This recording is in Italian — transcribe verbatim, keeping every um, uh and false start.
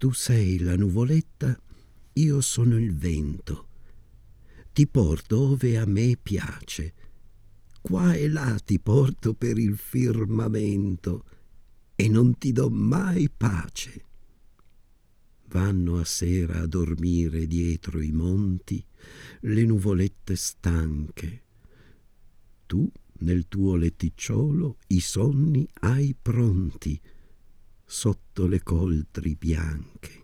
Tu sei la nuvoletta, io sono il vento. Ti porto ove a me piace. Qua e là ti porto per il firmamento e non ti do mai pace. Vanno a sera a dormire dietro i monti le nuvolette stanche. Tu nel tuo letticciolo i sonni hai pronti sotto le coltri bianche.